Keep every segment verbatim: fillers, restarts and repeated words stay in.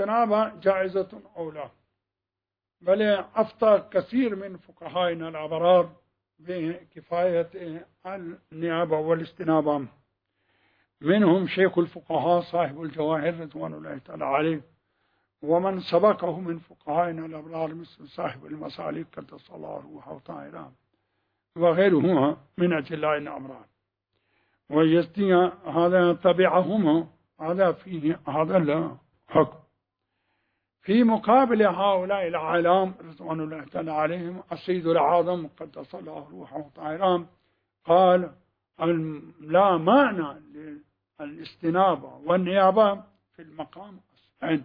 الاستنابة جائزة أو لا، بل أفتى كثير من فقهائنا الأبرار بكفاية النيابة والاستنابة، منهم شيخ الفقهاء صاحب الجواهر رضوان الله تعالى عليه، ومن سبقه من فقهائنا الأبرار مثل صاحب المسالك قدس الله روحه وطاهره، وغيرهما من أجلاء الأمرار، ويستطيع هذا تبعهما هذا فيه هذا الحكم. في مقابل هؤلاء العالم رضوان الله تعالى عليهم السيد الأعظم قدس الله روحه وطاهره قال لا معنى للاستنابة والنيابة في المقام الثاني،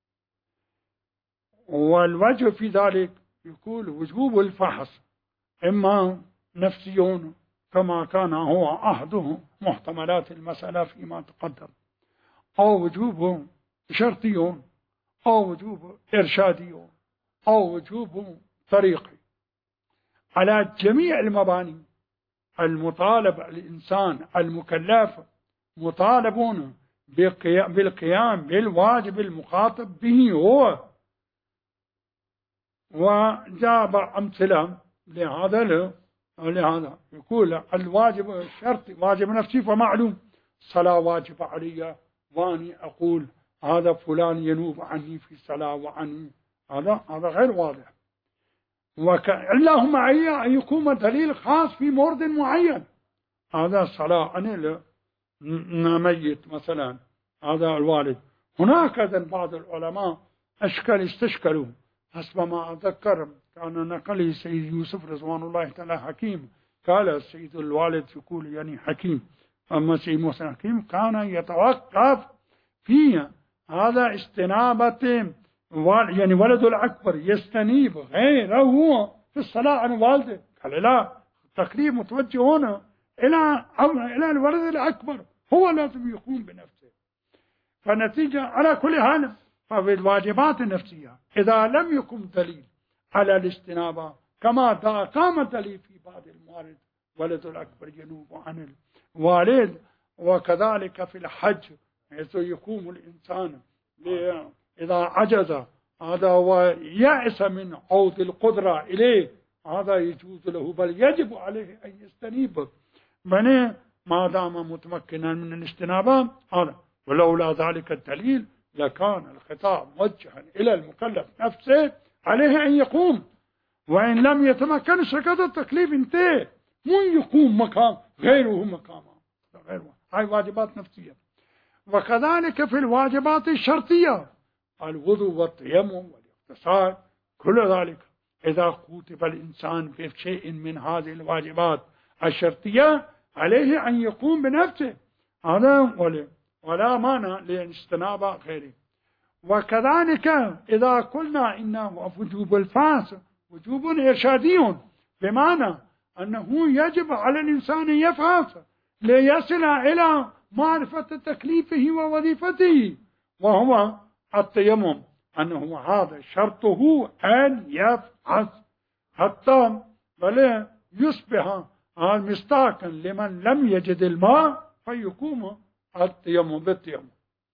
والوجه في ذلك يقول وجوب الفحص إما نفسيون كما كان هو أحد محتملات المسألة فيما تقدم، أو وجوب شرطيون، أو وجوب إرشاديون، أو وجوب طريقي. على جميع المباني المطالب الإنسان المكلف مطالبون بالقيام بالواجب المخاطب به هو، وجاب أمثلة لهذا لهذا يقول الواجب الشرطي واجب نفسي فمعلوم، الصلاة واجب علي واني أقول هذا فلان ينوب عني في الصلاة وعني هذا هذا غير واضح، اللهم معي أن يكون دليل خاص في مورد معين، هذا الصلاة أنا ميت مثلا هذا الوالد. هناك بعض العلماء أشكال استشكلوا حسب ما أتذكر، كان نقله سيد يوسف رضوان الله تعالى حكيم، قال السيد الوالد يقول يعني حكيم، أما سيد موسى حكيم كان يتوقف في هذا استنابة يعني ولد الأكبر يستنيب غيره في الصلاة عن والده، قال لا، التكليف متوجه هنا إلى إلى الولد الأكبر، هو لازم يقوم بنفسه. فنتيجة على كل حال ففي الواجبات النفسية إذا لم يكن دليل على الاستنابة كما قام دليل في بعض الموارد ولد الأكبر ينوب عن الوالد، وكذلك في الحج حيث يقوم الإنسان إذا عجز هذا ويأس من عود القدرة إليه هذا يجوز له، بل يجب عليه أن يستنيب بني ما دام متمكنا من الاستنابة هذا، ولولا ذلك الدليل لكان الخطاب موجها إلى المكلف نفسه عليه أن يقوم، وإن لم يتمكن سقط التكليف انتهى، مو يقوم مقام غيره مقامه غيره. هاي واجبات نفسية. وكذلك في الواجبات الشرطية الوضوء والتيمم والاغتسال، كل ذلك إذا كتب الإنسان بشيء من هذه الواجبات الشرطية عليه أن يقوم بنفسه، هذا ولا ولا مانع لاستنابة غيره. وكذلك إذا قلنا إنه وجوب الفحص وجوب إرشادي، بمعنى أنه يجب على الإنسان أن يفحص ليصل إلى معرفة تكليفه ووظيفته، وهو التيمم، أنه هذا شرطه أن يفحص حتى بل يصبح مصداقا لمن لم يجد الماء فيقوم التيمم بالتيمم.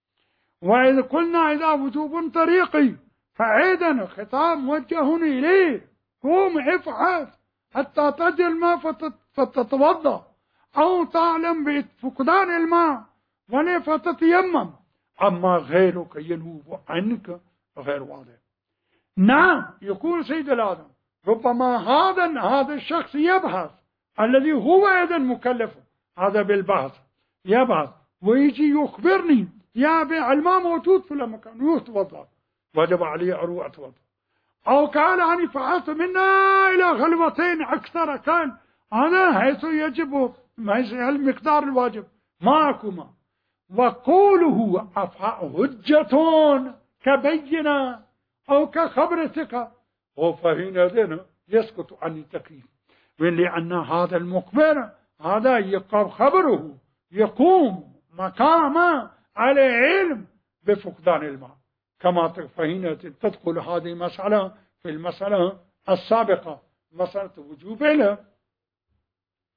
وإذا قلنا إذا وجوب طريقي فأيضا خطاب موجه إليه، قوم افحص حتى تجد الماء فتتوضأ، أو تعلم بفقدان الماء ولا فتتيمم، أما غيرك ينوب عنك غير واضح. نعم يقول سيد الآدم ربما هذا هذا الشخص يبحث الذي هو أيضا مكلف هذا بالبحث يبحث ويجي يخبرني يا أبي الماء موجود في المكان يتوضأ، وجب علي أروح أتوضأ، أو كان أني فعلت منا إلى غلوتين أكثر، كان هذا حيث يجب المقدار الواجب معكما، وقوله هجة كبينة أو كخبر ثقة، فحينئذ يسقط عن التكليف، لأن هذا المخبر هذا يقام خبره يقوم مقام على علم بفقدان الماء، كما فحينئذ تدخل هذه المسألة في المسألة السابقة مسألة وجوب له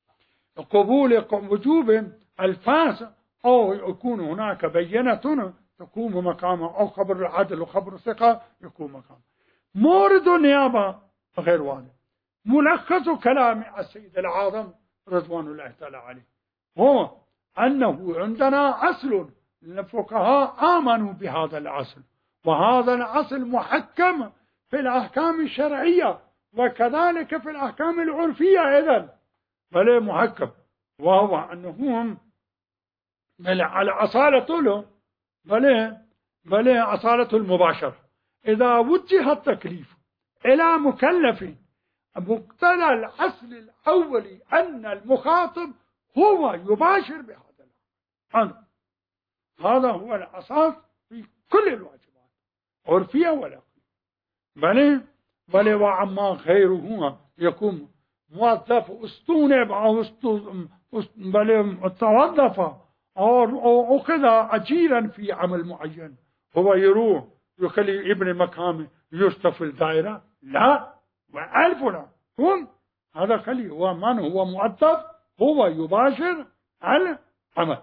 قبول وجوب الفاس، أو يكون هناك بينة تقوم مقامه، أو خبر العدل وخبر الثقة يقوم مقامه. مورد النيابة غير واضح. ملخص كلام السيد العاظم رضوان الله تعالى عليه هو أنه عندنا أصل، الفقهاء آمنوا بهذا الأصل، وهذا الأصل محكم في الأحكام الشرعية وكذلك في الأحكام العرفية أيضا، بل محكم، وهو أنهم بل على أصالة له بل بل أصالة المباشرة. إذا وجه التكليف إلى مكلف مقتضى الأصل الأولي أن المخاطب هو يباشر بهذا الأمر، هذا هو الأساس في كل الواجبات عرفية ولا بل بل وعما غيره يكون موظف أستونب أو بل توظف أو أخذ أجيرا في عمل معين، هو يروح يخلي ابن مكامه يشتف الدائرة، لا وألفنا هم هذا خلي هو من هو موظف هو يباشر العمل.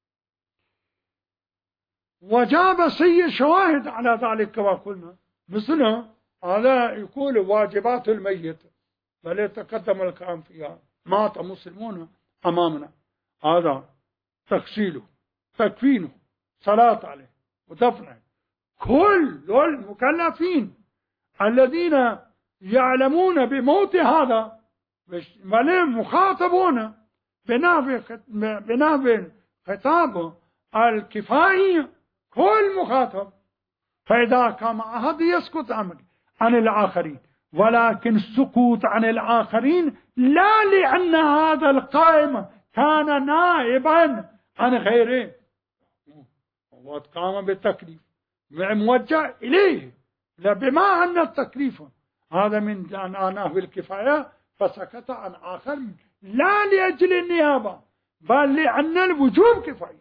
وجاب سيء شواهد على ذلك كما قلنا، مثل هذا يقول واجبات الميت بل يتقدم الكلام فيها، مات مسلمون أمامنا، هذا تغسيله تكفينه صلاة عليه ودفنه. كل المكلفين الذين يعلمون بموت هذا بل مخاطبون بنحو خطاب الكفائي، كل مخاطب. فإذا كان أحد يسكت عن الآخرين، ولكن السكوت عن الآخرين لا لأن هذا القائم كان نائبا عن غيره، وقام بالتكليف موجه إليه، لا بما أن التكليف هذا من نحو الكفاية فسكت عن آخر لا لأجل النيابة بل لأن الوجوب كفاية.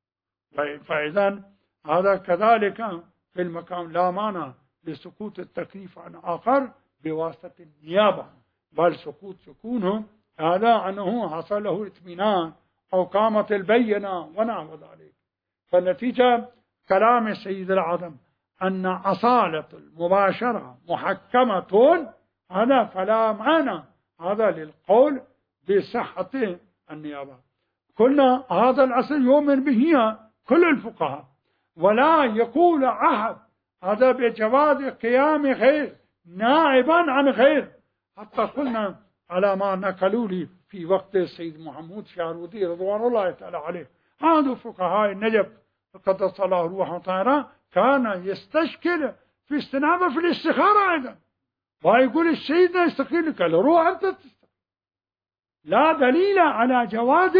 فإذا هذا كذلك في المقام لا مانع لسكوت التكليف عن آخر بواسطة النيابة، بل سكوت سكونه هذا أنه حصل له اطمئنان أو قامت البينة ونحو ذلك. فالنتيجة كلام السيد العظم أن أصالة المباشرة محكمة، هذا فلا معنى هذا للقول بصحة النيابة. قلنا هذا الأصل يؤمن به كل الفقهاء، ولا يقول أحد هذا بجواز قيام غير نائبا عن غير، حتى قلنا على ما نقلوا لي في وقت السيد محمود شارودي رضوان الله تعالى عليه، هذا فقهاء النجف قدس الله روحه طاهرة كان يستشكل في استنابه في الاستخارة أيضا، ويقول السيدنا يستقيل لك روح أنت تستقيل، لا دليل على جواز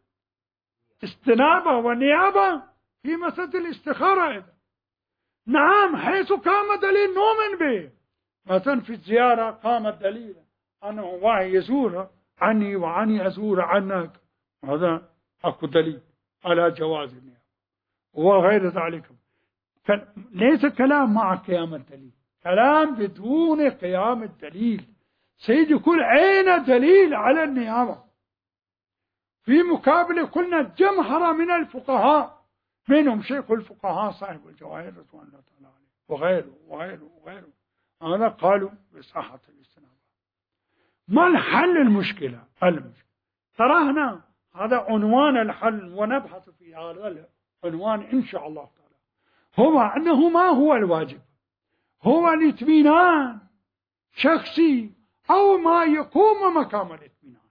الاستنابة والنيابة في مسألة الاستخارة أيضا. نعم حيث قام دليل نؤمن به، مثلا في الزيارة قام الدليل أنه واحد يزور عني وعني أزور عنك، هذا أكو دليل على جواز النيابة وغير ذلك. ليس كلام مع قيام الدليل، كلام بدون قيام الدليل. سيد يقول أين دليل على النيابة؟ في مقابل قلنا جمهرة من الفقهاء، منهم شيخ الفقهاء صاحب الجواهر رضوان الله تعالى عليه وغيره وغيره وغيره، هذا قالوا بصحة الاستنابة. ما الحل المشكلة؟ المشكلة طرحنا هذا عنوان الحل ونبحث في هذا العنوان إن شاء الله تعالى، هو أنه ما هو الواجب؟ هو الاطمئنان شخصي أو ما يقوم مقام الاطمئنان؟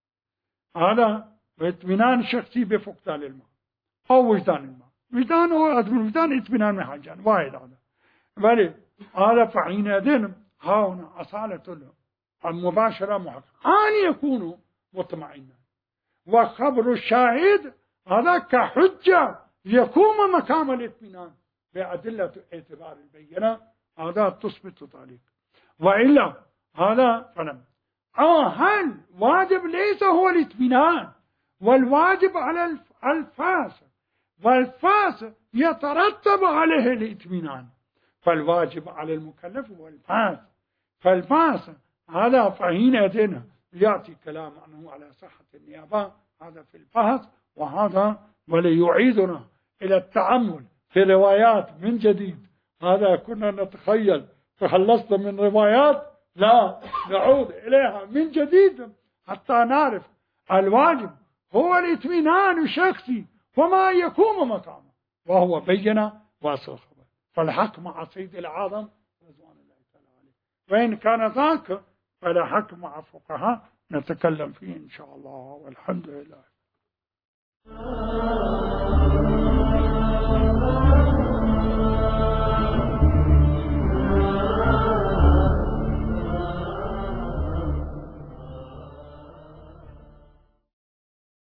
هذا اطمئنان شخصي بفقدان الماء أو وجدان الماء، وجدان أو وجدان اطمئنان من حاجان واحد هذا، بل هذا فحينئذ هنا أصالة المباشرة محققة أن يكونوا مطمئنين، وخبر الشاهد هذا كحجة يقوم مقام الاطمئنان بأدلة اعتبار البينة، هذا تثبت ذلك، وإلا هذا فلم. أو هل واجب ليس هو الاطمئنان، والواجب على الفاسق، والفاسق يترتب عليه الاطمئنان، فالواجب على المكلف هو الفاسق، فالفاسق هذا فحينئذ يأتي كلام عنه على صحة النيابة، هذا في البحث، وهذا وليعيدنا إلى التأمل في روايات من جديد. هذا كنا نتخيل تخلصنا من روايات، لا، نعود إليها من جديد حتى نعرف الواجب هو الاطمئنان الشخصي وما يقوم مقامه، وهو بينة واصل الخبر. فالحق مع سيد العالم رضوان الله تعالى عليه، وإن كان ذاك فلا حق مع فقهاء نتكلم فيه إن شاء الله، والحمد لله.